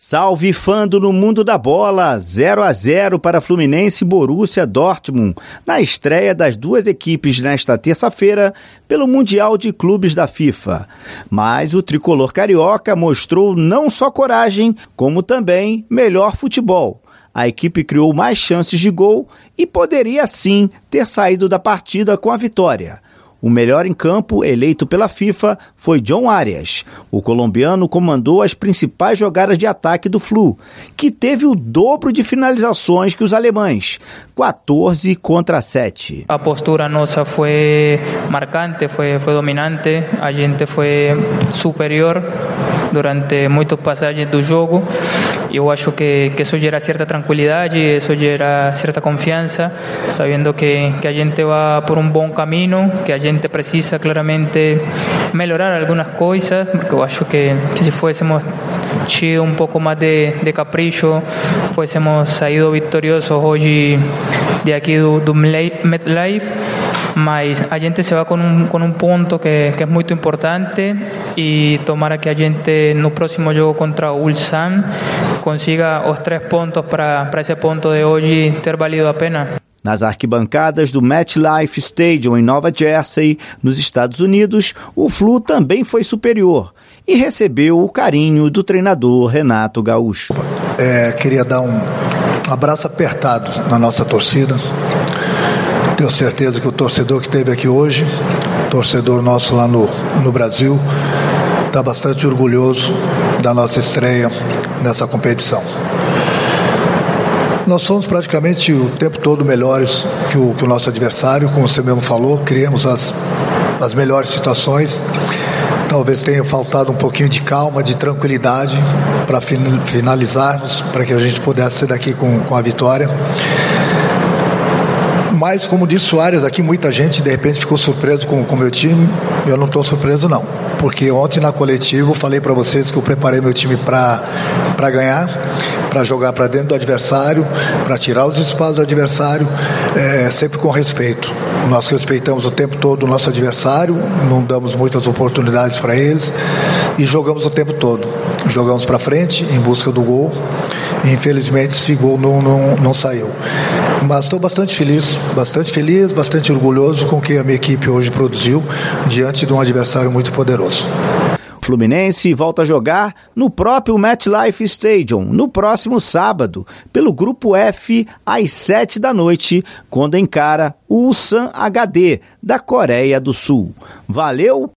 Salve Fando no mundo da bola, 0-0 para Fluminense e Borussia Dortmund, na estreia das duas equipes nesta terça-feira pelo Mundial de Clubes da FIFA. Mas o tricolor carioca mostrou não só coragem, como também melhor futebol. A equipe criou mais chances de gol e poderia sim ter saído da partida com a vitória. O melhor em campo, eleito pela FIFA, foi John Arias. O colombiano comandou as principais jogadas de ataque do Flu, que teve o dobro de finalizações que os alemães, 14 contra 7. A postura nossa foi marcante, foi dominante, a gente foi superior durante muitas passagens do jogo. Eu acho que isso gera certa tranquilidade, isso gera certa confiança, sabendo que a gente vai por um bom caminho, que a gente precisa claramente melhorar algumas coisas, porque eu acho que se fôssemos tido um pouco mais de capricho, fôssemos saído vitoriosos hoje de aqui do MetLife. Mas a gente se vai com um ponto que é muito importante e tomara que a gente no próximo jogo contra o Ulsan consiga os 3 pontos para esse ponto de hoje ter valido a pena. Nas arquibancadas do MetLife Stadium em Nova Jersey, nos Estados Unidos, o Flu também foi superior e recebeu o carinho do treinador Renato Gaúcho. Queria dar um abraço apertado na nossa torcida. Tenho certeza que o torcedor que esteve aqui hoje, torcedor nosso lá no Brasil, está bastante orgulhoso da nossa estreia nessa competição. Nós somos praticamente o tempo todo melhores que o nosso adversário, como você mesmo falou, criamos as melhores situações. Talvez tenha faltado um pouquinho de calma, de tranquilidade para finalizarmos, para que a gente pudesse sair daqui com a vitória. Mas, como disse o Soares, aqui muita gente de repente ficou surpreso com o meu time. Eu não estou surpreso não, porque ontem na coletiva eu falei para vocês que eu preparei meu time para ganhar, para jogar para dentro do adversário, para tirar os espaços do adversário, sempre com respeito. Nós respeitamos o tempo todo o nosso adversário, não damos muitas oportunidades para eles e jogamos o tempo todo. Jogamos para frente em busca do gol e infelizmente esse gol não saiu. Mas estou bastante feliz, bastante orgulhoso com o que a minha equipe hoje produziu diante de um adversário muito poderoso. O Fluminense volta a jogar no próprio MetLife Stadium no próximo sábado, pelo Grupo F, às 7 da noite, quando encara o Ulsan HD, da Coreia do Sul. Valeu!